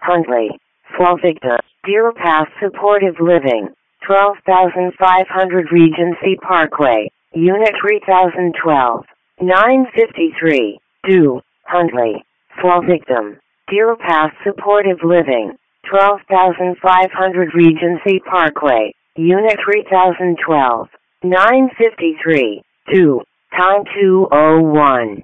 Huntley, Fall Victim, Deer Pass Supportive Living, 12,500 Regency Parkway, Unit 3012, 953, Do, Huntley, Fall Victim, Deer Pass Supportive Living, 12,500 Regency Parkway, Unit 3012, 953, Do, time 2:01.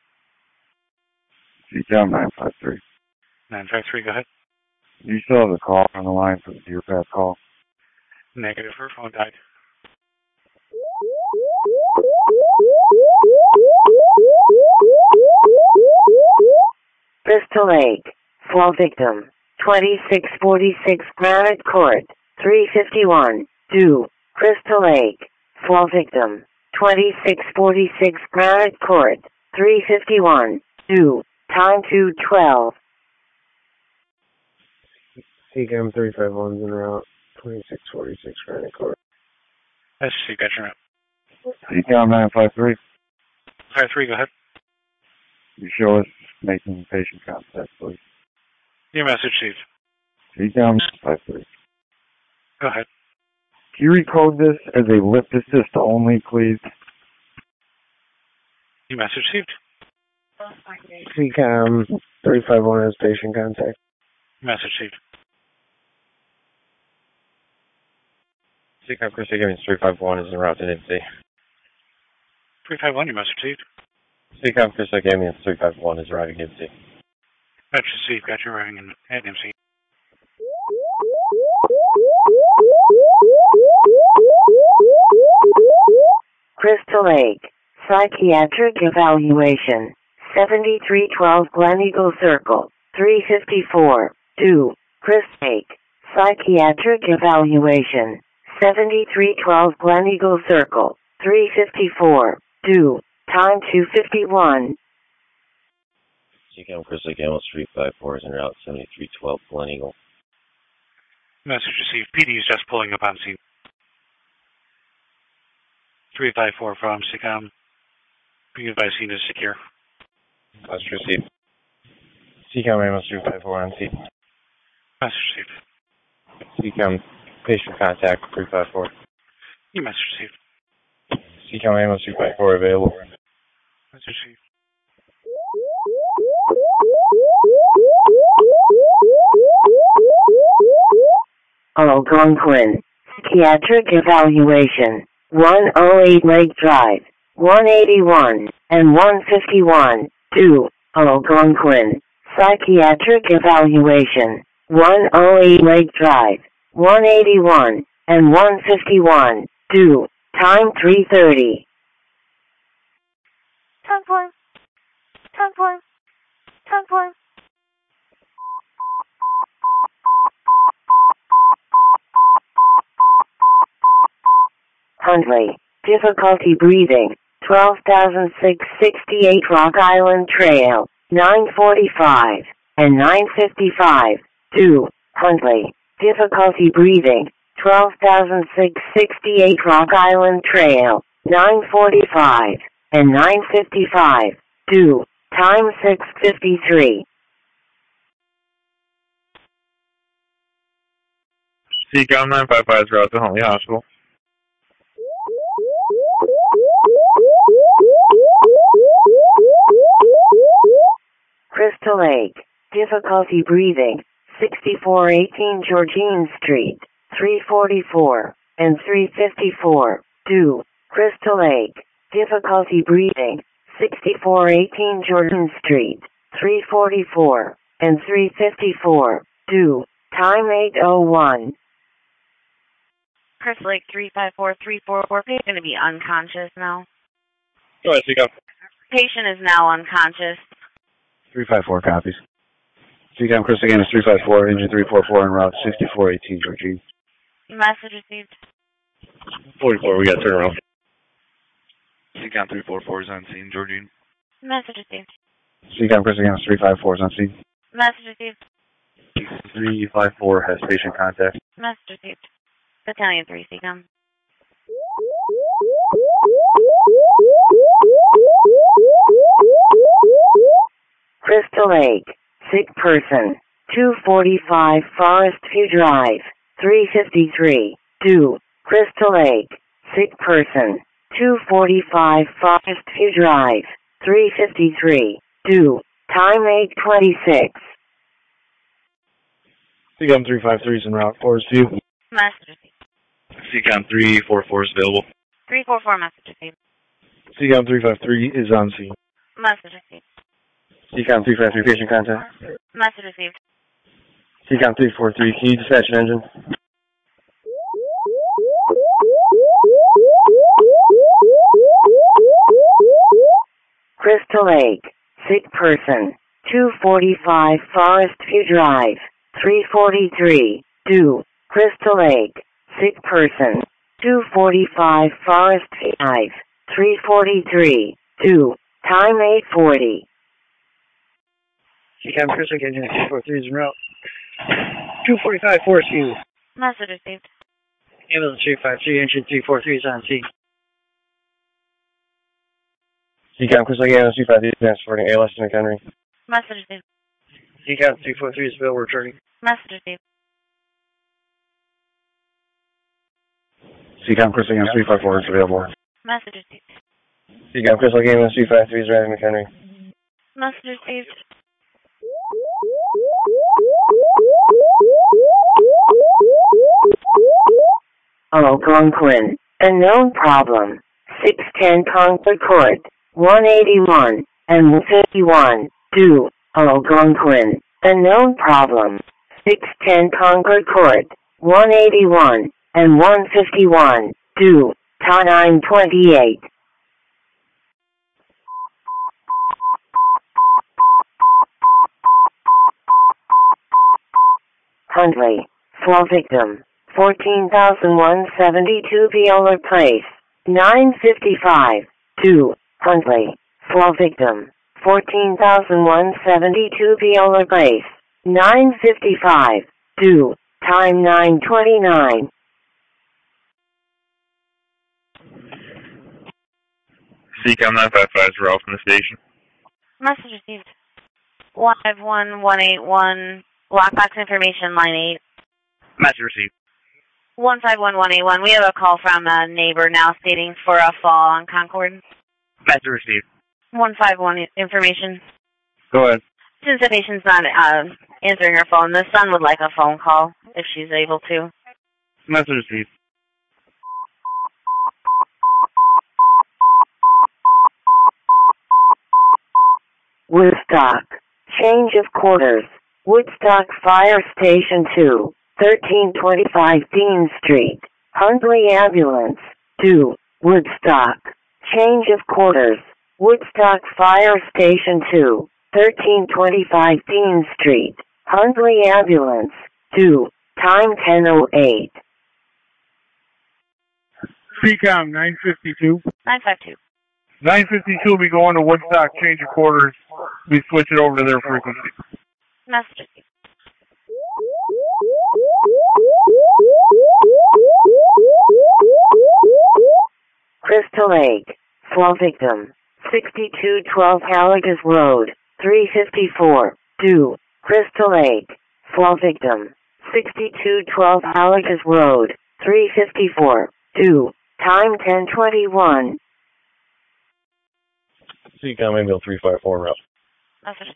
CCAM 953. 953, go ahead. You still have the call on the line for the Deer Pass call? Negative, her phone died. Crystal Lake, Fall Victim, 2646 Granite Court, 351, Do, Crystal Lake, Fall Victim, 2646 Granite Court, 351, Do, time 2:12. CCAM 351's en route, 2646 Granite Court. Let's see, got your CCAM 953. 53, go ahead. You show us making patient contact, please. Your message received. CCAM 953. Go ahead. Can you recode this as a lip assist only, please? Your message received. CCAM 351 has patient contact. Message received. CCAM Chris Higgins 351 is en route to NMC. 351, your message received. CCAM Chris Higgins 351 is arriving at NMC. Message received, got your arriving at NMC. Crystal Lake, Psychiatric Evaluation, 7312 Gleneagle Circle, 354, Do, Crystal Lake, Psychiatric Evaluation, 7312 Gleneagle Circle, 354, Do, time 2:51. CCAM Chris Higgins 354 is en route 7312 Gleneagle. Message received. PD is just pulling up on scene. 354 from CCAM. Being advised scene is secure. Message received. CCAM Amos 354 on scene. Message received. CCAM patient contact 354. Your message received. CCAM Amos 354 available. Message received. Algonquin, Psychiatric Evaluation, 108 Lake Drive, 181, and 151, Do, Algonquin, Psychiatric Evaluation, 108 Lake Drive, 181, and 151, Do, time 3:30. 10-4, 10-4, 10-4. Huntley, difficulty breathing, 12,668 Rock Island Trail, 945, and 955, Do, Huntley, difficulty breathing, 12,668 Rock Island Trail, 945, and 955, Do, time 6:53. CCAM 955 is route to Huntley Hospital. Crystal Lake, difficulty breathing, 6418 Georgine Street, 344, and 354, Do, Crystal Lake, difficulty breathing, 6418 Georgine Street, 344, and 354, Do, time 8:01. Crystal Lake 354344. Patient's going to be unconscious now. Go ahead, CCAM. Patient is now unconscious. 354 copies. CCAM Chris Higgins 354, engine 344 en route 6418 Georgine. Message received. 44, we got turnaround. CCAM 344 is on scene, Georgine. Message received. CCAM Chris Higgins 354 is on scene. Message received. 354 has patient contact. Message received. Battalion 3, CCAM. Crystal Lake, sick person, 245 Forest View Drive, 353, due, Crystal Lake, sick person, 245 Forest View Drive, 353, due, time 8:26. CCOM 353 is en route. Forest View. Message received. CCOM 344 is available. 344 message received. CCOM 353 is on scene. Message received. CCOM 353 patient contact. Message received. CCOM 343, can you dispatch an engine? Crystal Lake, sick person, 245 Forest View Drive, 343, due, Crystal Lake, sick person, 245 Forest View Drive, 343, due, time 8:40. CCOM Crystal Lake, engine 343 is en route. 245 Forest View. Message received. Ambulance 353, engine 343 is on scene. CCOM Crystal Lake, ambulance 353 transporting ALS to McHenry. Message received. CCOM 343 is available, returning. Message received. CCOM Crystal Lake, 354 is available. Message received. CCOM Crystal Lake, ambulance 353 is arriving McHenry. Message received. Algonquin, unknown problem, 610 Concord Court, 181, and 151, due, Algonquin, unknown problem, 610 Concord Court, 181, and 151, due, time 9:28. Huntley, fall victim, 14,172 Viola Place, 9:55, due, Huntley, fall victim, 14,172 Viola Place, 9:55, due, time 9:29. CCOM 955 is Ralph from the station. Message received. 151181, lockbox information, line 8. Message received. 151181, we have a call from a neighbor now stating for a fall on Concord. Message received. 151 information. Go ahead. Since the patient's not answering her phone, the son would like a phone call if she's able to. Message received. Woodstock, change of quarters, Woodstock Fire Station 2, 1325 Dean Street, Huntley Ambulance, due, Woodstock, change of quarters, Woodstock Fire Station 2, 1325 Dean Street, Huntley Ambulance, due, time 10:08. CCOM 952. 952. 952 will be going to Woodstock, change of quarters. We switch it over to their frequency. Message. Crystal Lake, fall victim, 6212 Halligas Road, 354, due, Crystal Lake, fall victim, 6212 Halligas Road, 354, due, time 10:21. CCOM ambulance 354 en route. Message.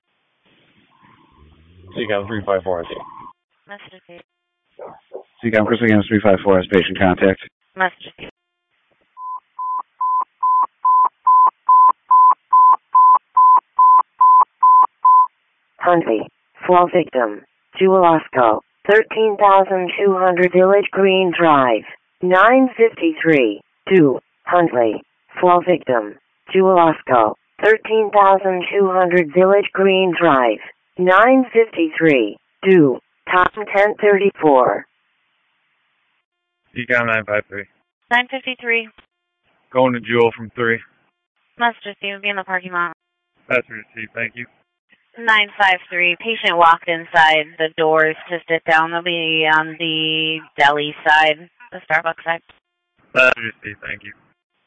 CCOM 354 on scene. Message. CCOM Crystal Lake, 354 has patient contact. Message. Huntley, fall victim, Jewel-Osco, 13,200 Village Green Drive, 9:53, due, Huntley, fall victim, Jewel-Osco, 13,200 Village Green Drive, 9:53, due, time 10:34. CCOM 953. 953. Going to Jewel from 3. Message. Will be in the parking lot. Message received. Thank you. 953. Patient walked inside the doors to sit down. They'll be on the deli side, the Starbucks side. Message received. Thank you.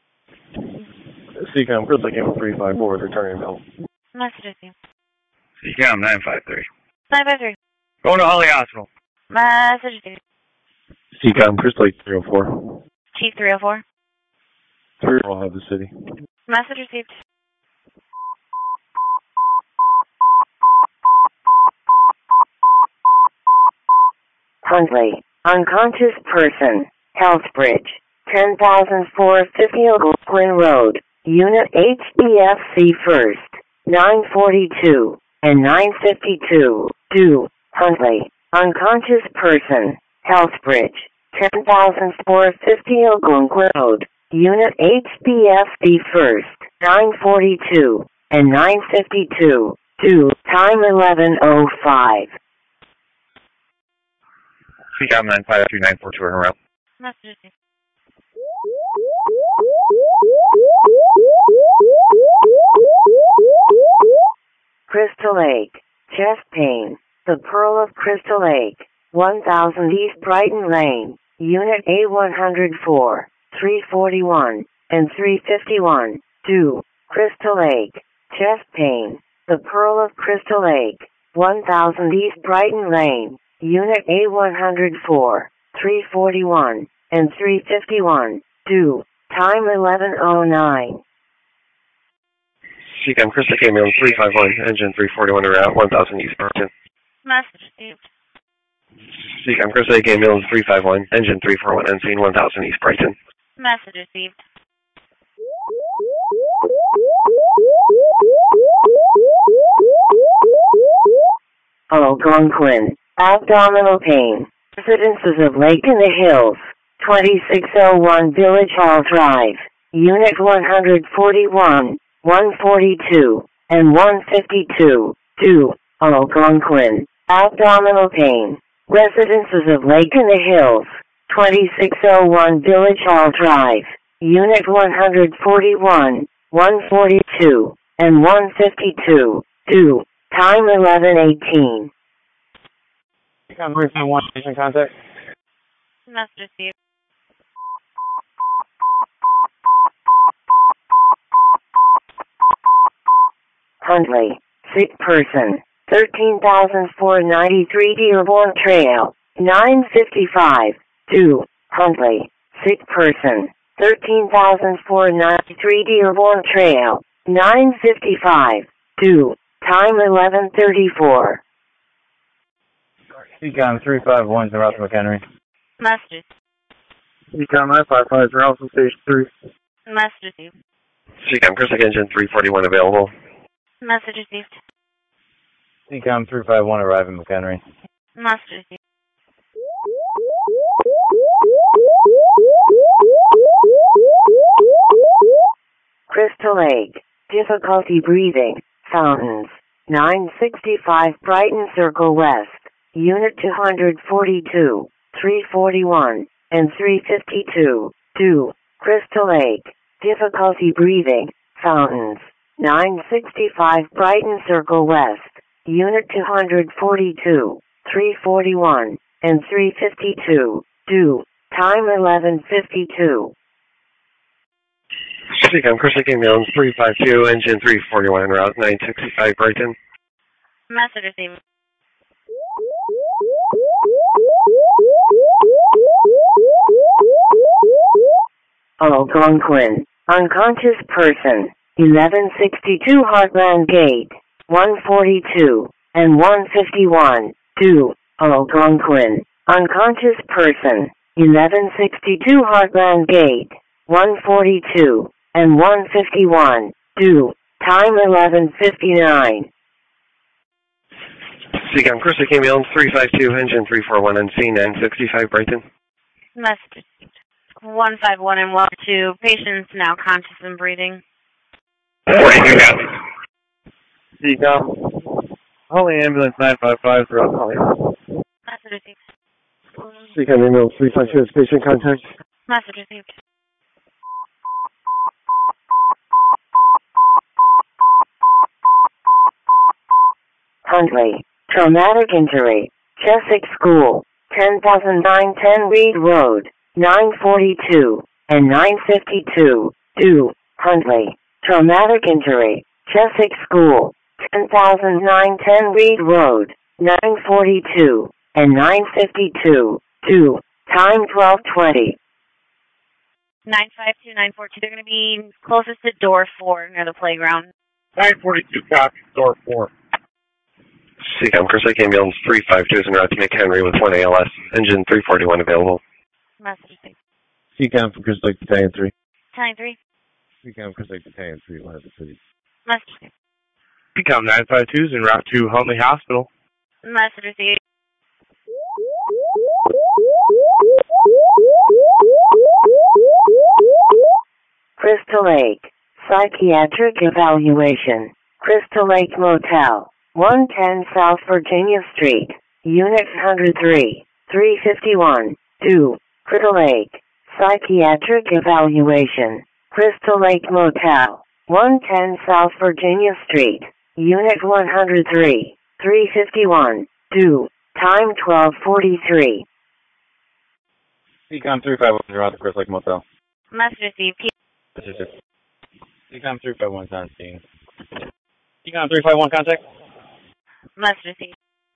CCOM Crystal Lake, 354 is returning bill. Message. CCOM 953. 553. Going to Holly Hospital. Message received. CCOM, Crystal Lake 304. Chief 304. 3 will have the city. Message received. Huntley, unconscious person, Healthbridge, 10,450 Quinn Road, Unit HBFC First, 942 and 952. Do, Huntley, unconscious person, Healthbridge, 10,450 Quinn Road, Unit HBFC First, 942 and 952. Do, time 11:05. CCOM 952-942 in a route. Message received. Crystal Lake, chest pain, the Pearl of Crystal Lake, 1000 East Brighton Lane, Unit A104, 341, and 351. Do, Crystal Lake, chest pain, the Pearl of Crystal Lake, 1000 East Brighton Lane, Unit A104, 341, and 351. Do, time 11:09. CCOM, Crystal Lake Ambulance 351, engine 341 en route, 1000 East Brighton. Message received. CCOM, Crystal Lake Ambulance 351, engine 341, and scene 1000 East Brighton. Message received. Algonquin, abdominal pain, residences of Lake in the Hills, 2601 Village Hall Drive, Unit 141, 142, and 152. Do, Algonquin, abdominal pain, residences of Lake in the Hills, 2601 Village Hall Drive, Unit 141, 142, and 152. Do, time 11:18. CCOM, 351, patient contact. Message received. Huntley, sick person, 13,493 Dearborn Trail, 955. Do, Huntley, sick person, 13,493 Dearborn Trail, 955. Do, time 11:34. CCOM, 351, en route to McHenry. Message. CCOM 955, route from Station 3. Message received. CCOM, Crystal Lake engine 341 available. Message received. CCOM, 351, arriving McHenry. Message received. Crystal Lake, difficulty breathing, fountains, 965 Brighton Circle West, Unit 242, 341, and 352. Do, Crystal Lake, difficulty breathing, fountains, 965 Brighton Circle West, Unit 242, 341, and 352. Do, time 11:52. CCOM, Crystal Lake Ambulance 352, engine 341 en route, 965 Brighton. Message received. Algonquin, unconscious person, 1162 Heartland Gate, 142, and 151. Do, Algonquin, unconscious person, 1162 Heartland Gate, 142, and 151. Do, time 11:59. CCOM, Crystal Lake Ambulance 352, engine 341, and scene 965 Brighton. Message received. 151 and 112. Patients now conscious and breathing. 42 copies. CCOM, Holly Ambulance 955, route Holly. Message received. CCOM Ambulance 352, patient contact. Message received. Huntley, traumatic injury, Cheswick School, 10,910 Reed Road, 942, and 952. Do, Huntley, traumatic injury, Cheswick School, 10,910 Reed Road, 9:42, and 9:52. 2. Time 12:20. 952, 942. They're going to be closest to door 4 near the playground. 942 copy, door 4. CCOM, Chris Lake Ambulance 352 is en route to McHenry with 1 ALS. Engine 341 available. Message received. CCOM from Chris Lake Battalion 3. Battalion 3. CCOM Chris Lake Battalion 3, one of the cities. Message received. CCOM 952 is en route to Huntley Hospital. Message received. Crystal Lake. Psychiatric evaluation. Crystal Lake Motel. 110 South Virginia Street. Unit 103. 351. 2. Crystal Lake. Psychiatric evaluation. Crystal Lake Motel. 110 South Virginia Street. Unit 103. 351. 2. Time 12:43. CCOM 351 is around the Chris Lake Motel. Message received. CCOM 351 is on scene. CCOM 351 contact. Message received.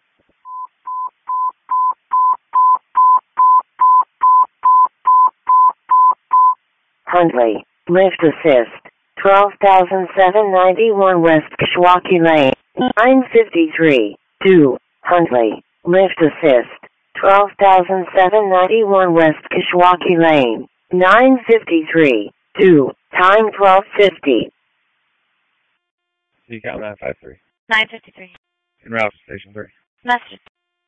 Huntley. Lift assist. 12,791 West Kishwaukee Lane. 9:53. 2. Huntley. Lift assist. 12,791 West Kishwaukee Lane. 9:53. 2. Time 12:50. CCOM 953. 953. En route to Station 3. Message.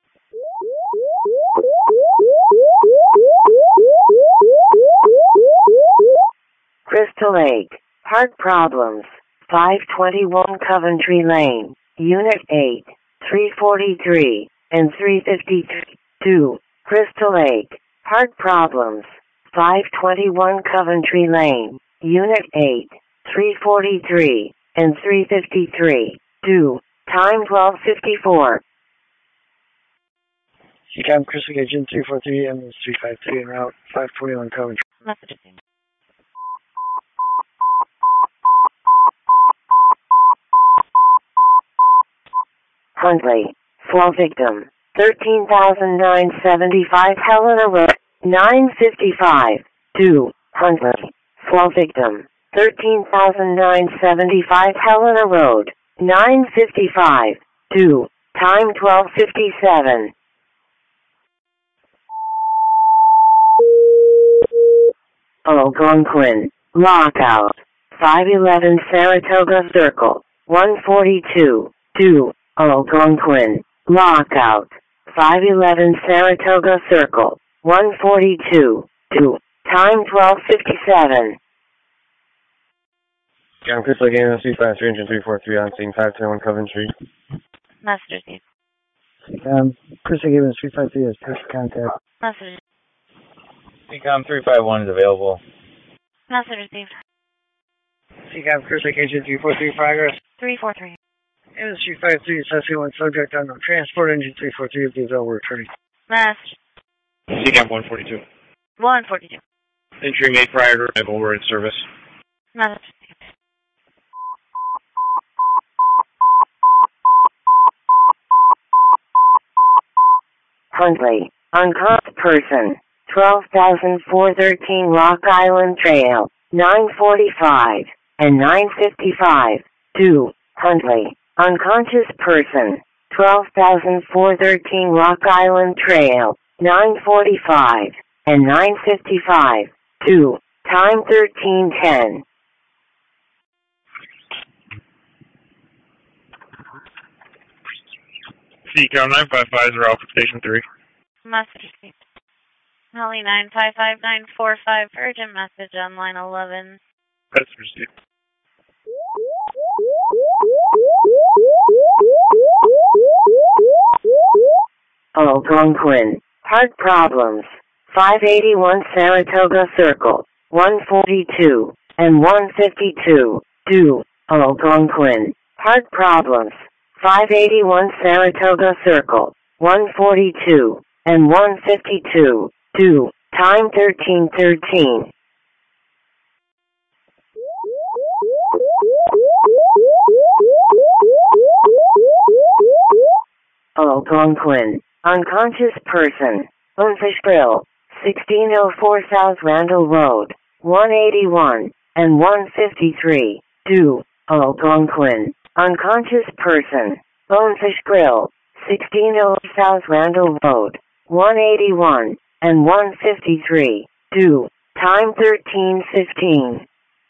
Crystal Lake. Heart problems. 521 Coventry Lane. Unit 8. 343 and 353. 2. Crystal Lake. Heart problems. 521 Coventry Lane. Unit 8. 343 and 353. 2. Time 12:54. CCOM Chris Lake Agent 343, ambulance 353 en route 541 Coventry. Message received. Huntley. Fall victim. 13,975 Helena Road. 9:55. 2. Huntley. Fall victim. 13,975 Helena Road. 9:55. 2. Time 12:57. Algonquin. Lockout. 511 Saratoga Circle. 142. 2. Algonquin. Lockout. 511 Saratoga Circle. 142. 2. Time 12:57. CCOM Chris Lake Ambulance 353, Engine 343 on scene 521 Coventry. Message received. CCOM Chris Lake Ambulance 353 has first contact. Message. CCOM 351 is available. Message received. CCOM Chris Lake Agent 343 progress. 343. Ambulance 353 assessing one subject on the transport. Engine 343 of the available returning. Message. CCOM 142. 142. Entry made prior to arrival. We're in service. Message received. Huntley. Unconscious person. 12,413 Rock Island Trail. 9:45 and 9:55. 2. Huntley. Unconscious person. 12,413 Rock Island Trail. 9:45 and 9:55. 2. Time 13:10. CCOM 955 is route for Station 3. Message received. Holly 955945, urgent message on line 11. That's received. Algonquin. Heart problems. 581 Saratoga Circle. 142 and 152. 2. Algonquin. Heart problems. 581 Saratoga Circle. 142 and 152. 2. Time 13:13. Algonquin. Unconscious person. Bonefish Grill. 1604 South Randall Road. 181 and 153. 2. Algonquin. Unconscious person. Bonefish Grill. 1604 South Randall Road. 181 and 153. 2. Time 13:15.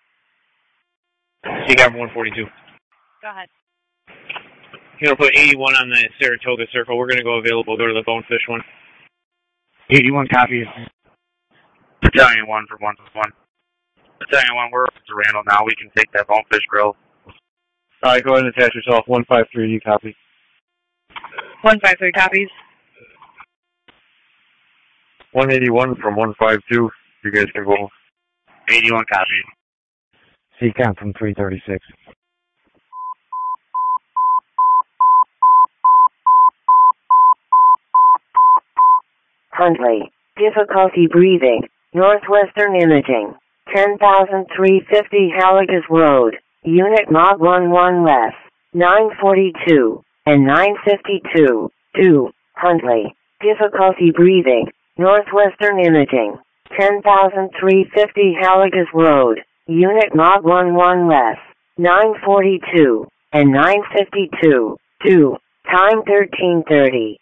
CCAM 142. Go ahead. You're going to put 81 on the Saratoga Circle. We're going to go available. Go to the Bonefish one. 81 copies. Battalion 1 for 1+1. Battalion 1, we're up to Randall now. We can take that Bonefish Grill. Alright, go ahead and attach yourself. 153, you copy. 153 copies. 181 from 152. You guys can go. 81 copies. CCAM from 336. Huntley. Difficulty breathing. Northwestern Imaging. 10,350 Halligas Road. Unit Mod 11 less. 942 and 952. 2. Huntley. Difficulty breathing. Northwestern Imaging. 10,350 Halligas Road. Unit Mod 11 less. 942 and 952. 2. Time 13:30.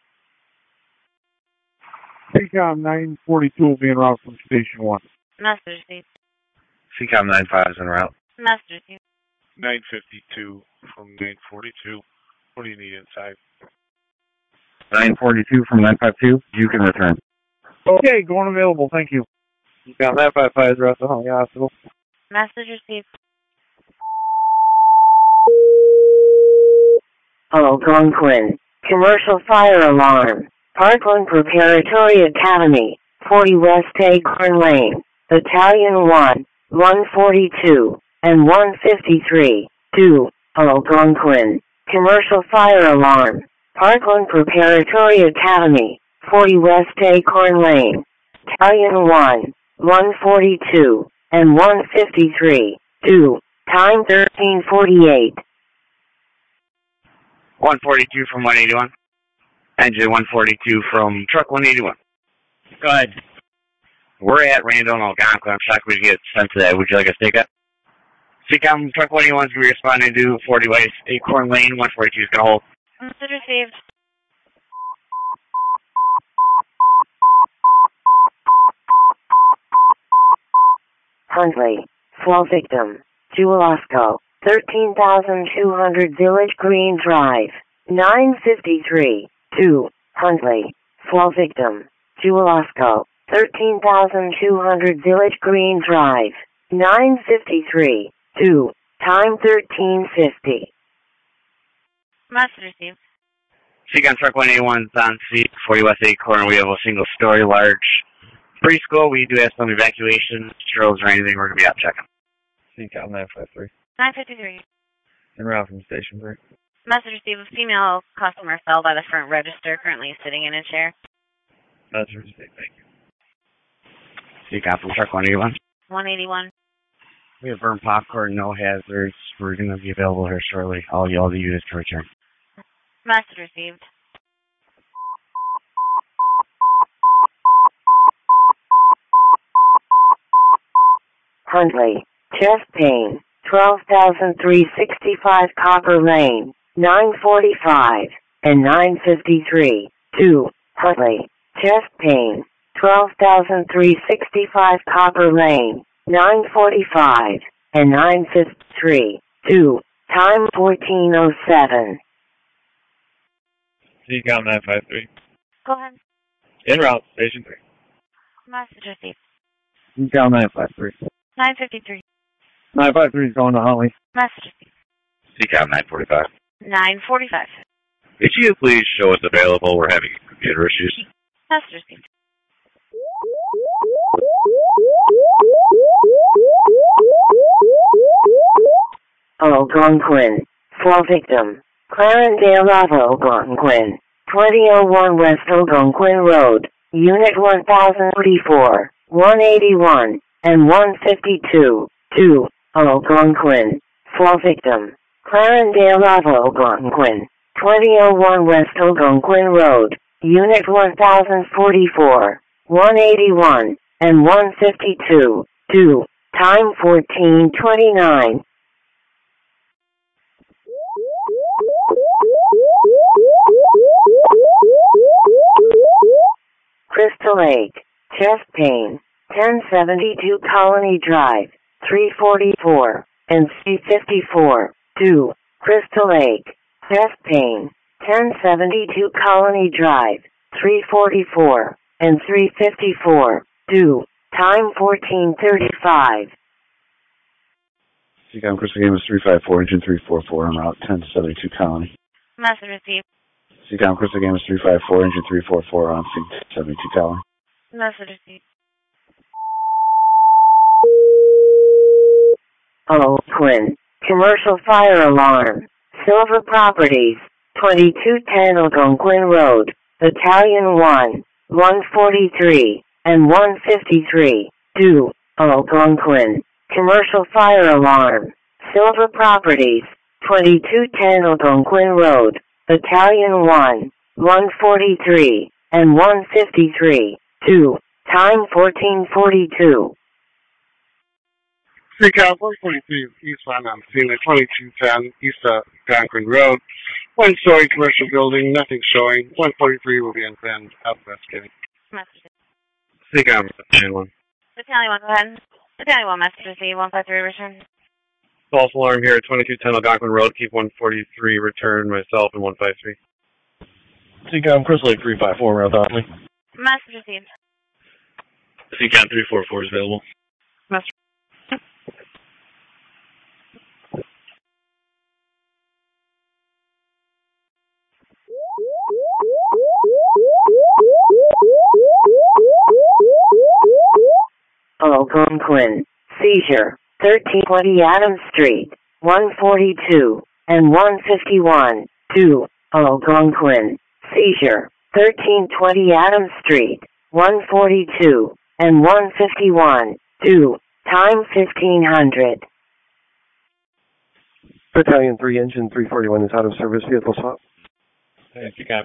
CCOM 942 will be en route from Station 1. Master received. CCOM 95 is en route. Master received. 952 from 942. What do you need inside? 942 from 952, you can return. Okay, going available. Thank you. CCOM 955 is route to Huntley Hospital. Message received. Algonquin. Commercial fire alarm. Parkland Preparatory Academy. 40 West Acorn Lane. Battalion 1, 142, and 153. 2. Algonquin. Commercial fire alarm. Parkland Preparatory Academy. 40 West Acorn Lane. Battalion 1, 142, and 153. 2. Time 13:48. 142 from 181. Engine 142 from truck 181. Go ahead. We're at Randall and Algonquin. I'm shocked we get sent to that. Would you like us to take that? CCOM truck 181 is going to be responding to 40 West Acorn Lane. 142 is going to hold. Message received. Huntley. Fall victim. Jewel Osco. 13,200 Village Green Drive. 953. 2. Huntley. Fall victim. Jewel Osco. 13,200 Village Green Drive. 953. 2. Time 13:50. Message received. CCOM truck 181 is on seat 40 West Acorn. We have a single-story large preschool. We do have some evacuation drills or anything. We're going to be out checking. CCOM 953. 953. En route from Station 3. Message received. A female customer fell by the front register, currently sitting in a chair. Message received. Thank you. CCOM from truck 181. 181. We have burned popcorn, no hazards. We're going to be available here shortly. All the units can return. Message received. Huntley. Chest pain. 12,365 Copper Lane. 945 and 953. 2. Huntley. Chest pain. 12,365 Copper Lane. 945 and 953. 2. Time 14:07. CCOM 953. Go ahead. En route, Station 3. Message received. CCOM 953. 953. 953 is going to Huntley. Message received. CCOM 945. 945. Could you please show us available? We're having computer issues. Message received. Algonquin. Fall victim. Clarendale Ave, Algonquin. 2001 West Algonquin Road. Unit 1034, 181, and 152. 2. Algonquin. Fall victim. Clarendale Ave, Algonquin. 2001 West Algonquin Road, Unit 1044, 181, and 152, 2, time 14:29. Crystal Lake, chest pain, 1072 Colony Drive, 344, and 354, 2, Crystal Lake, chest pain, 1072 Colony Drive, 344, and 354, 2, time 14:35. Seacom Crystal Game is 354, engine 344, en route 1072 Colony. Message received. Seacom Crystal Game is 354, engine 344, on 72 Colony. Message received. Quinn, commercial fire alarm, Silver Properties, 2210 Algonquin Road, Battalion 1, 143, and 153, 2, Algonquin, commercial fire alarm, Silver Properties, 2210 Algonquin Road, Battalion 1, 143, and 153, 2, time 14:42. Seacom 143 eastbound on scene at 2210 East Algonquin Road. One-story commercial building, nothing showing. 143 will be unplanned. Out investigating. Message. Seacom, Battalion 1. Battalion 1, go ahead. Battalion 1, message received. 153, return. False alarm here at 2210 Algonquin Road. Keep 143, return myself and 153. Seacom Crystal Lake 354, route Otley. Message received. Seacom 344 is available. Message. Algonquin, seizure, 1320 Adams Street, 142, and 151, 2, Algonquin, seizure, 1320 Adams Street, 142, and 151, 2, time 1500. Battalion 3, engine 341 is out of service. Vehicle swap. Hey, Seacom.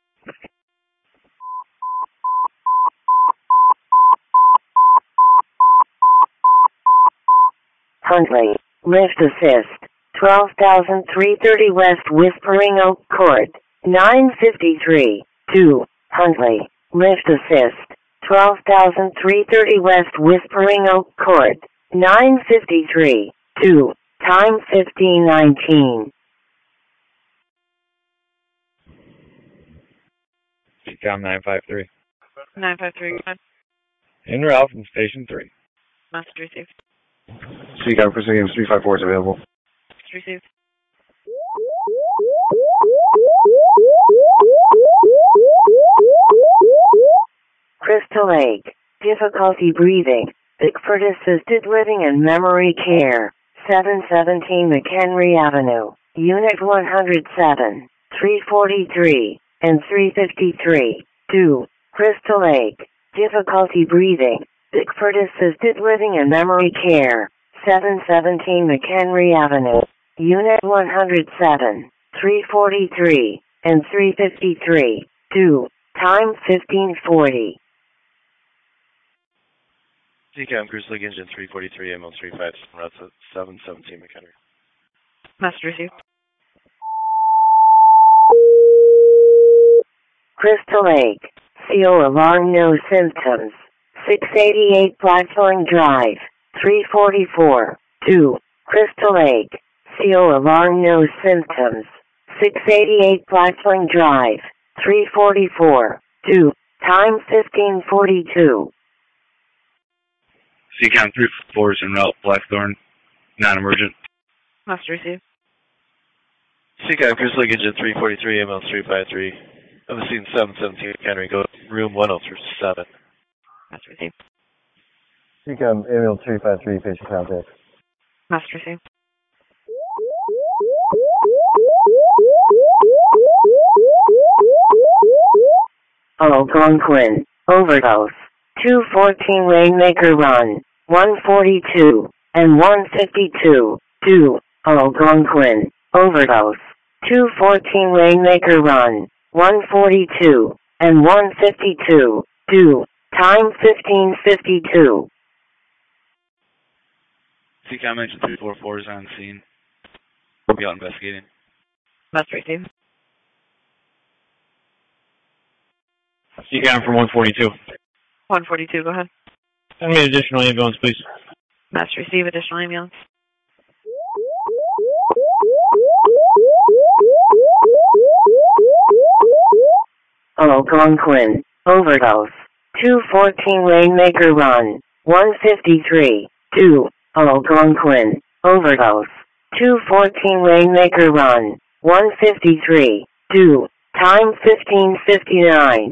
Huntley, lift assist, 12,330 West Whispering Oak Court, 953, 2, Huntley, lift assist, 12,330 West Whispering Oak Court, 953, 2, time 15:19. Seacom 953. 953, go ahead. En route from Station 3. Message received. Seacom Crystal Game is 354 is available. Message received. Crystal Lake, difficulty breathing, Bickford Assisted Living and Memory Care, 717 McHenry Avenue, Unit 107, 343, and 353, 2, Crystal Lake, difficulty breathing, Bickford Assisted Living and Memory Care, 717 McHenry Avenue, Unit 107, 343, and 353, 2, time 15:40. Seacom Crystal Lake engine 343, ML35, route 717 McHenry. Message received. Crystal Lake, CO alarm no symptoms, 688 Blackthorn Drive, 344, 2, Crystal Lake, CO alarm no symptoms, 688 Blackthorn Drive, 344, 2, time 15:42. Seacom 344 is en route, Blackthorn, non-emergent. Message received. Seacom Crystal Lake engine 343, ML353. Of the scene 717 McHenry, go room 103-7. Message received. Seacom Aerial 353, patient contact. Message received. Algonquin, overdose, 214 Rainmaker Run, 142, and 152, 2, Algonquin, overdose, 214 Rainmaker Run, 142, and 152, due, time 15:52. CCOM engine 344 is on scene. We'll be out investigating. Must receive. CCOM from 142. 142, go ahead. Send me an additional ambulance, please. Must receive additional ambulance. Algonquin, overdose. 214 Rainmaker Run, 153, 2, Algonquin, overdose. 214 Rainmaker Run, 153, 2, time 15:59.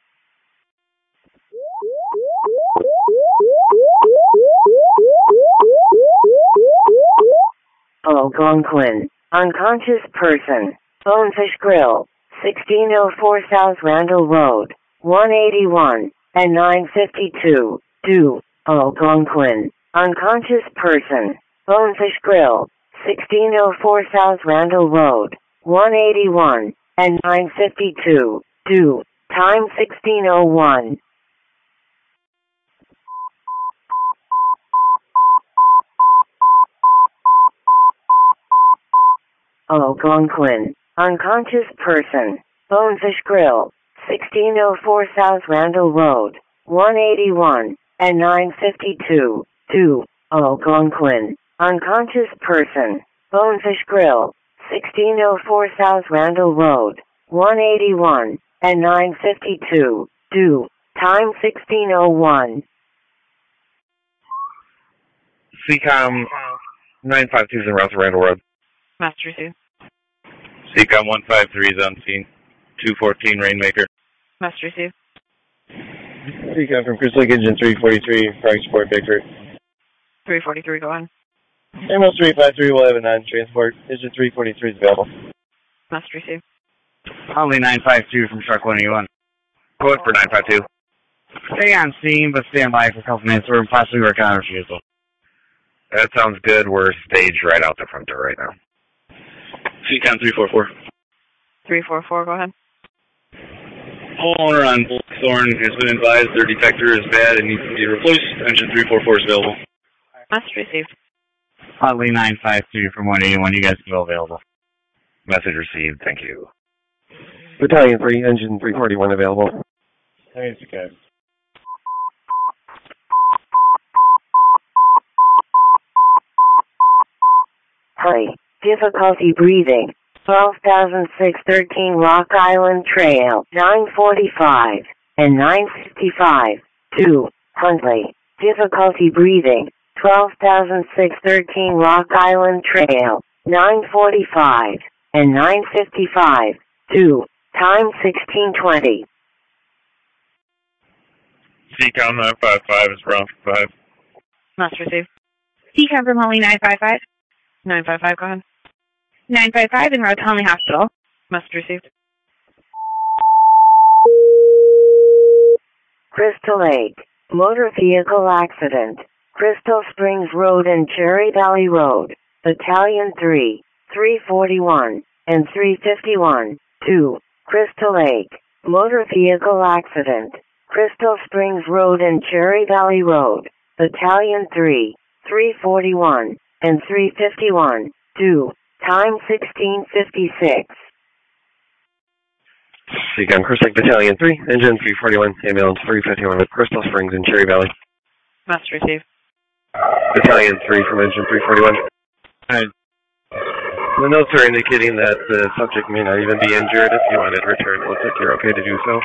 Algonquin, unconscious person, Bonefish Grill, 1604 South Randall Road, 181, and 952, due, Algonquin, unconscious person, Bonefish Grill, 1604 South Randall Road, 181, and 952, due, time 16:01. Algonquin, unconscious person, Bonefish Grill, 1604 South Randall Road, 181, and 952, 2, Algonquin, unconscious person, Bonefish Grill, 1604 South Randall Road, 181, and 952, due, time 16:01. CCOM 952 is en route to Randall Road. Must receive. CCOM 153 is on scene. 214 Rainmaker. Must receive. CCOM from Crystal Lake Engine 343, Franksport, Bickford. 343, go ahead. Ambulance 353 will have a non-transport. Engine 343 is available. Must receive. Holly 952 from Shark 181. Code for 952. Stay on scene, but stand by for a couple minutes. We're possibly working on a refusal. That sounds good. We're staged right out the front door right now. CCOM 344. 344, go ahead. Homeowner on Blackthorn has been advised their detector is bad and needs to be replaced. Engine 344 is available. Must receive. Holly 952 from 181. You guys can go available. Message received. Thank you. Battalion 3, Engine 341 available. Thanks, guys. Hurry. Difficulty breathing. 12,613 Rock Island Trail, 945, and 955, 2, Huntley. Difficulty breathing. 12,613 Rock Island Trail, 945, and 955, 2, time 16:20. CCOM 955 is ground for 5. Must receive. CCOM from Holly 955. 955, go ahead. 955 en route to Holly Hospital. Must receive. Crystal Lake. Motor vehicle accident. Crystal Springs Road and Cherry Valley Road. Battalion 3, 341, and 351, 2, Crystal Lake. Motor vehicle accident. Crystal Springs Road and Cherry Valley Road. Battalion 3, 341, and 351, 2, time 16:56. CCOM Crystal Lake Battalion 3, Engine 341, Ambulance 351 with Crystal Springs in Cherry Valley. Must receive. Battalion 3 from Engine 341. The notes are indicating that the subject may not even be injured. If you wanted to return, it looks like you're okay to do so.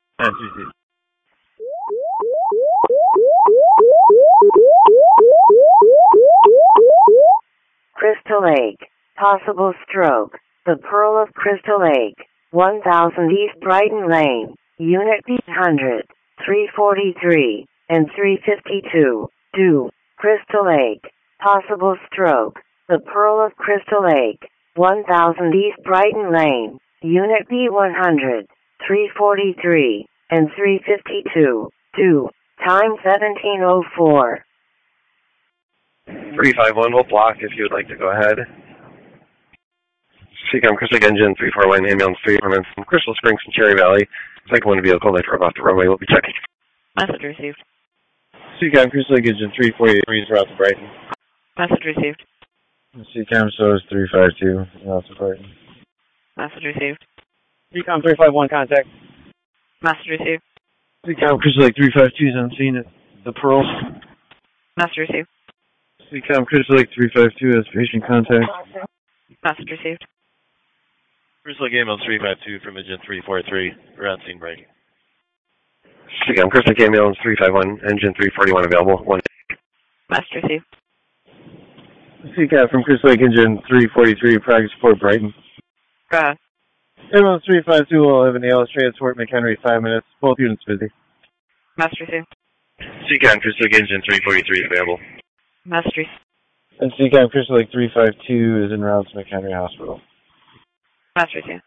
Crystal Lake. Possible stroke. The Pearl of Crystal Lake. 1000 East Brighton Lane. Unit B100, 343, and 352. 2. Crystal Lake. Possible stroke. The Pearl of Crystal Lake. 1000 East Brighton Lane. Unit B100, 343, and 352. 2. Time 17:04. 351 will block if you would like to go ahead. Seacom Crystal Lake Engine 341, ambulance 341 from Crystal Springs and Cherry Valley. Second one vehicle that drove off the runway will be checking. Message received. Seacom Crystal Lake Engine 348 is route to Brighton. Message received. Seacom SOS 352, route to Brighton. Message received. Seacom 351, contact. Message received. Seacom Crystal Lake 352 is on scene at the Pearl. Message received. Seacom Crystal Lake 352 has patient contact. Message received. Crystal Lake ambulance 352 from engine 343. We're on scene Brighton. Seacom Crystal Lake ambulance 351, engine 341 available. 1. Message received. Seacom from Crystal Lake engine 343, progress support Brighton. Go ahead. Ambulance 352 will have an ALS transport, McHenry 5 minutes. Both units busy. Message received. Seacom Crystal Lake engine 343 available. Message received. And Seacom Crystal Lake 352 is en route to McHenry Hospital. Message received.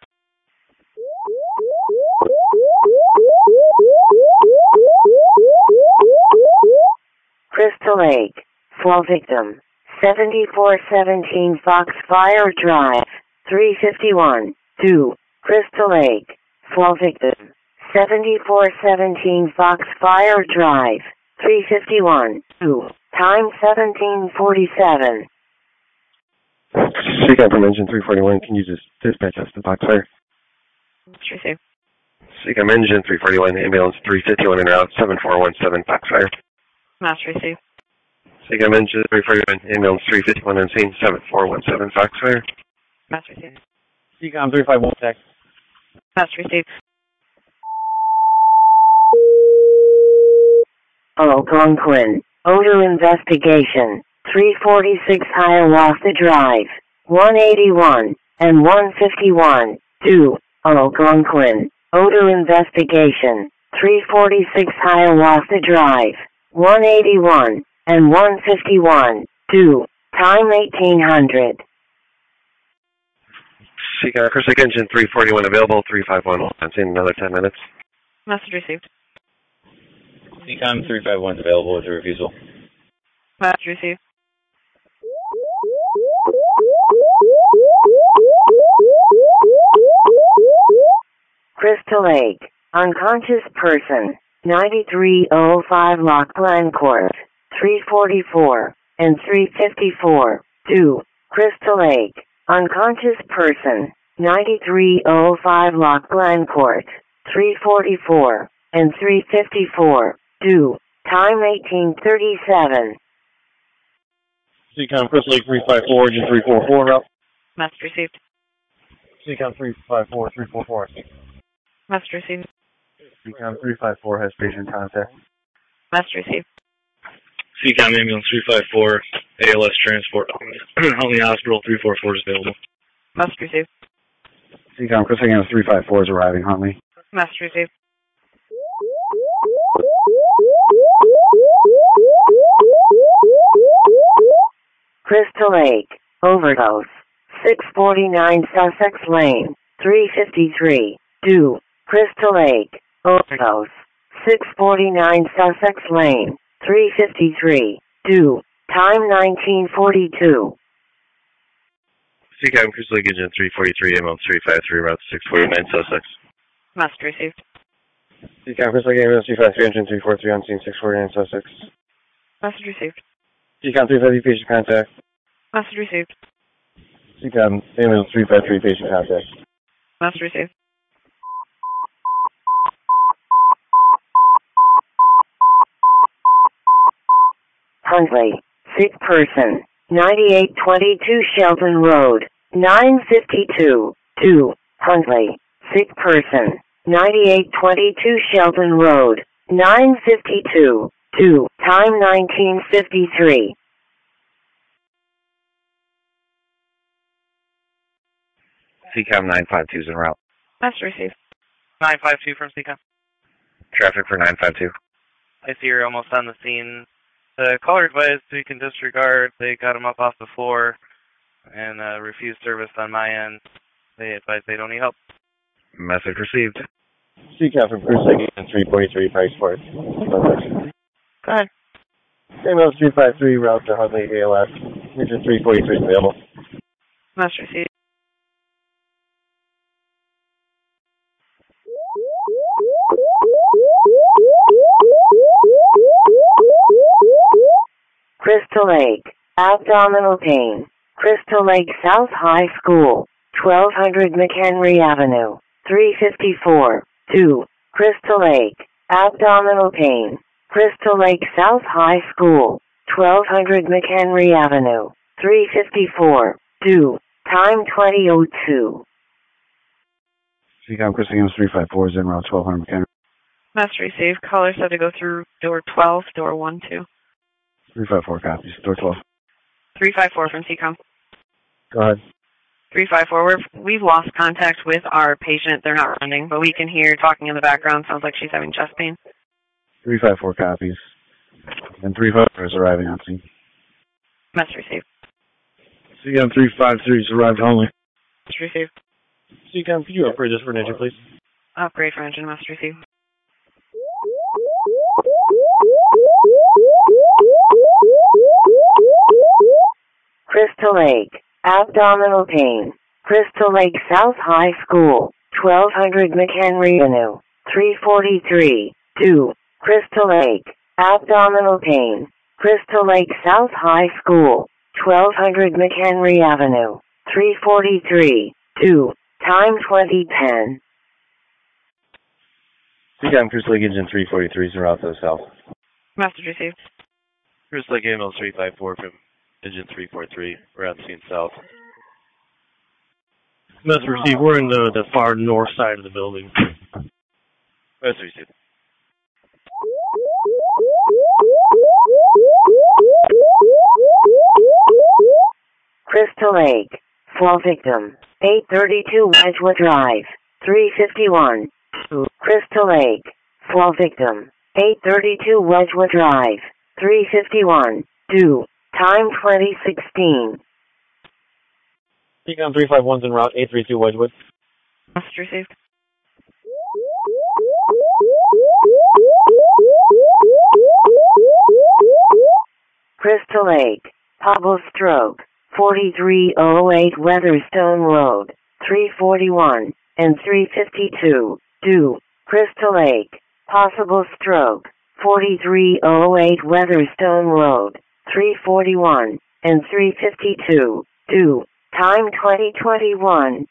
Crystal Lake. Flow victim. 7417 Foxfire Drive. 351. 2. Crystal Lake. Flow victim. 7417 Foxfire Drive. 351. 2. Time 1747. Seacom from engine 341, can you just dispatch us to Foxfire? Message received. Seacom engine 341, ambulance 351 en route 7417 Foxfire. Message received. Seacom engine 341, ambulance 351 on scene 7417 Foxfire. Message received. Seacom 351, text. Message received. Algonquin. Odor investigation. 346 Hiawatha Drive. 181 and 151. 2. Algonquin. Odor investigation. 346 Hiawatha Drive. 181 and 151. 2. Time 1800. Seacom Crystal Lake engine 341 available, 351 on scene another 10 minutes. Message received. Seacom 351 available with a refusal. Message received. Crystal Lake. Unconscious person. 9305 Loch Glencourt. 344 and 354. 2. Crystal Lake. Unconscious person. 9305 Loch Glencourt. 344 and 354. 2. Time 1837. Seacom Crystal Lake 354, engine 344 route. Message received. Seacom 354, 344. Message received. Seacom 354 has patient contact. Message received. Seacom ambulance 354, ALS transport, Huntley Hospital 344 is available. Message received. Seacom Crystal Lake 354 is arriving, Huntley. Message received. Crystal Lake. Overdose. 649 Sussex Lane. 353. 2. Crystal Lake. Overdose. 649 Sussex Lane. 353. 2. Time 1942. Seacom Crystal Lake engine 343, ambulance 353, route 649 Sussex. Message received. Seacom Crystal Lake ambulance 353, engine 343 on scene 649 Sussex. Message received. Seacom 350, patient contact. Message received. Seacom ambulance 353, patient contact. Message received. Huntley. Sick person. 9822 Shelton Road. 952. 2. Huntley. Sick person. 9822 Shelton Road. 952. 2. Time 1953. Seacom 952 is en route. Message received. 952 from Seacom. Traffic for 952. I see you're almost on the scene. The caller advised we can disregard. They got him up off the floor and refused service on my end. They advised they don't need help. Message received. Seacom from Crystal Lake 343, price for it. Go ahead. Ambulance 353, route to Huntley ALS. Engine 343 is available. Message received. Crystal Lake, abdominal pain. Crystal Lake South High School, 1200 McHenry Avenue, 354, 2. Crystal Lake, abdominal pain. Crystal Lake South High School, 1200 McHenry Avenue, 354, 2. Time 20:02. CCOM Crystal Games 354 is en route 1200 McHenry. Must receive. Caller said to go through door 12, door 12. 354 copies. Door 12. 354 from CCOM. Go ahead. 354. We've lost contact with our patient. They're not running, but we can hear talking in the background. Sounds like she's having chest pain. 354 copies. And 354 is arriving on scene. Must receive. CCOM 353 is arrived only. Must receive. CCOM, could you upgrade this for an engine, please? Upgrade for engine. Must receive. Crystal Lake, abdominal pain. Crystal Lake South High School, 1200 McHenry Avenue, 343, 2. Crystal Lake, abdominal pain. Crystal Lake South High School, 1200 McHenry Avenue, 343, 2. Time 20:10. CCOM Crystal Lake Engine 343 is en route to the south. Message received. Crystal Lake AML 354 from Engine 343. We're on scene south. Message received. We're in the far north side of the building. Message received. Crystal Lake, fall victim, 832 Wedgewood Drive, 351. Crystal Lake, fall victim, 832 Wedgewood Drive, 351. 2. Time 20:16. CCOM 351's en route, 832 Wedgewood. Message received. Crystal Lake, Pablo Stroke, 4308 Weatherstone Road, 341 and 352. 2. Crystal Lake, possible stroke, 4308 Weatherstone Road, 341 and 352. 2. Time 20:21.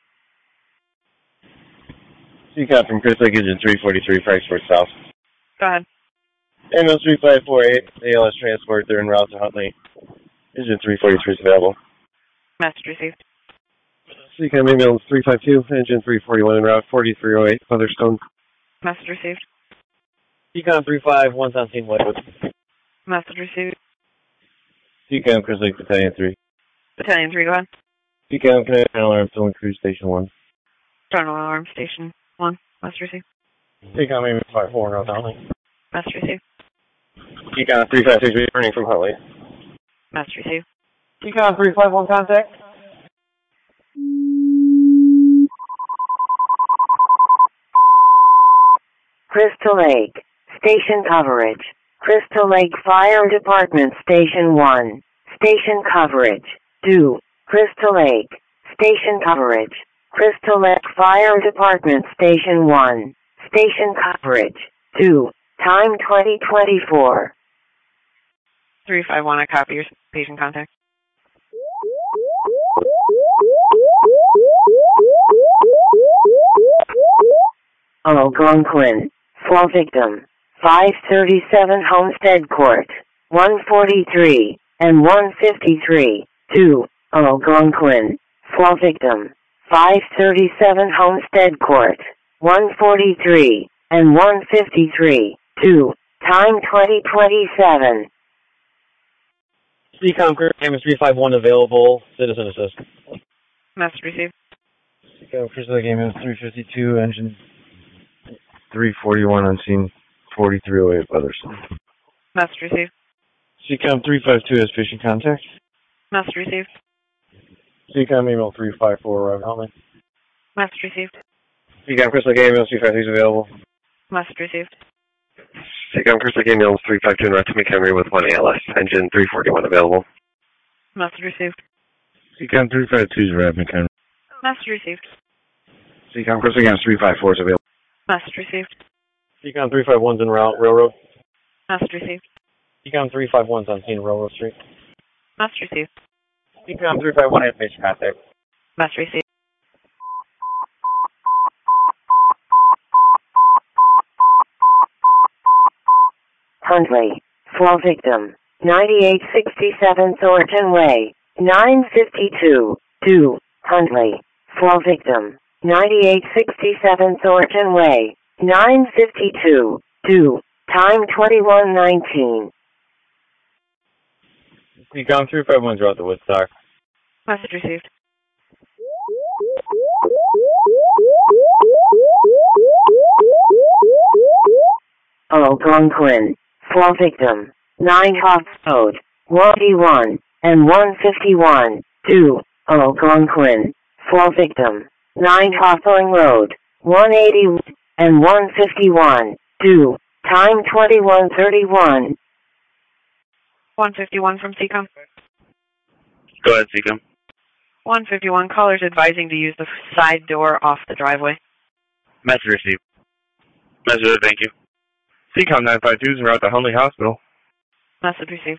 CCOM from Crystal Lake Engine 343, Frankfurt South. Go ahead. AML 3548, ALS transport, they're en route to Huntley. Engine 343 is available. Message received. CCOM AML 352, Engine 341 en route, 4308 Weatherstone. Message received. CCOM 351's on scene Wedgewood. Message received. CCOM Crystal Lake Battalion 3. Battalion 3, go ahead. CCOM Kinetic Alarm, Filling Cruise Station 1. Terminal alarm station 1. Message received. CCOM AML 54 en route to Huntley. Message received. CCOM 356 returning from Huntley. Message received. CCOM 351 contact. Crystal Lake, station coverage. Crystal Lake Fire Department Station 1. Station coverage. 2. Crystal Lake, station coverage. Crystal Lake Fire Department Station 1. Station coverage. 2. Time 20:24. 351, I copy your patient contact. Algonquin, fall victim, 537 Homestead Court, 143 and 153. 2. Algonquin, fall victim, 537 Homestead Court, 143 and 153. 2. Time 20:27. CCOM AML 351 available. Citizen assist. Message received. CCOM Crystal Lake AML 352, engine 341 on scene, 4308 Weatherstone. Message received. CCOM 352 has patient contact. Message received. CCOM AML 354 arrived Huntley. Message received. CCOM Crystal Lake AML 353 is available. Message received. CCOM Crystal Lake AML 352 en route to McHenry with 1 ALS. Engine 341 available. Message received. CCOM 352 is arrived McHenry. Message received. CCOM Crystal Games 354 is available. Message received. CCOM 351's en route, railroad. Message received. Ecom 351's on scene, Railroad Street. Must receive. Ecom 351 has patient contact. Must receive. Huntley, flow victim, 9867 Thornton Way, 952, 2, Huntley, flow victim, 9867 Thornton Way, 952, 2, time 21:19. Ecom 351's out to Woodstock. Message received. Algonquin, flow victim, 9 Hawks Road, 181 and 151, 2, Algonquin, flow victim, 9 Hawthorne Road, 180 and 151, 2, time 21:31. 151 from CCOM. Go ahead, CCOM. 151, callers advising to use the side door off the driveway. Message received. Message, thank you. CCOM 952 is en route to Huntley Hospital. Message received.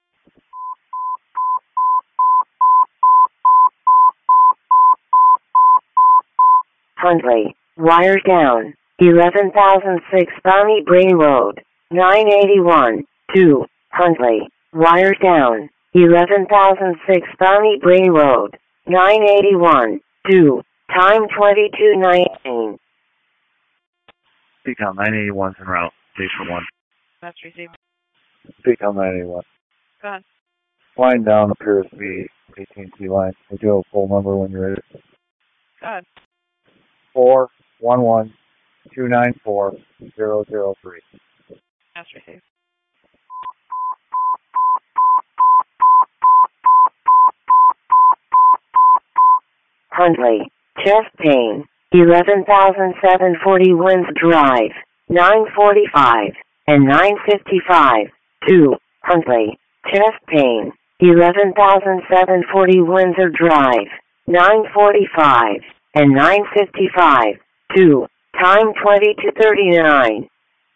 Huntley, wire down, 11,006 Bonnie Bray Road, 981, 2, Huntley, wire down, 11,006 Bonnie Bray Road, 981, 2, time 22:19. CCOM 981's en route, station 1. Message received. CCOM 981. Go ahead. Line down appears to be AT&T line. We do have a full number when you're ready. Go ahead. 411-294-003. Message received. Huntley, chest pain, 11,740 Winds Drive, 945 and 955, 2, Huntley, chest pain, 11,740 Windsor Drive, 945 and 955, 2, time 20:39.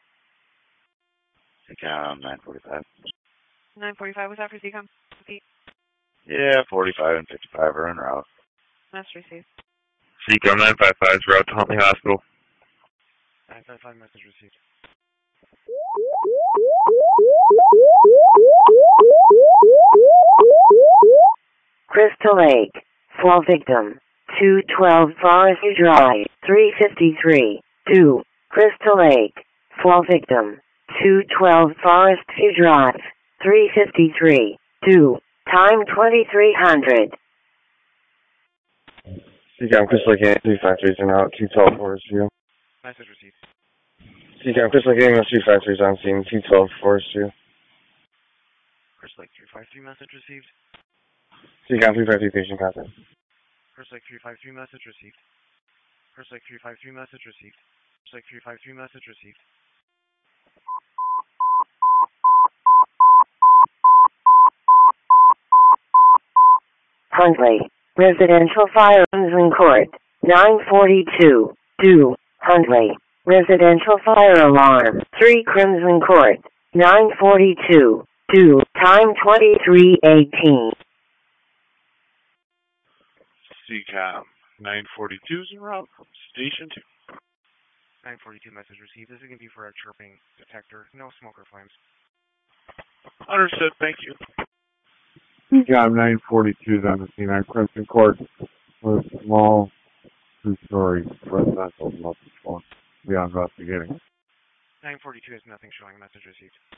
CCOM 945. 945 was after CCOM. Repeat. Yeah, 45 and 55 are en route. Message received. CCOM 955 is route to Huntley Hospital. 955 message received. Crystal Lake, flow victim, 212 Forest Drive, 353, 2, Crystal Lake, flow victim, 212 Forest Drive, 353, 2, time 2300. CCOM Crystal Lake 353 en route, 212 Forest View. Message received. CCOM Crystal Lake 353 on scene, 212 Forest View. Crystal Lake 353 message received. CCOM 353 patient contact. Crystal Lake 353 message received. Crystal Lake 353 message received. Crystal Lake 353 message received. Huntley, residential firearms in court, 942, 2, Huntley, residential fire alarm, 3 Crimson Court, 942, 2, time 23:18. CCOM 942 is en route, station 2. 942 message received. This is going to be for a chirping detector. No smoker flames. Understood, thank you. CCOM 942 is on the scene on Crimson Court with a small 2-story residential multi-phone beyond investigating. 942 has nothing showing. Message received.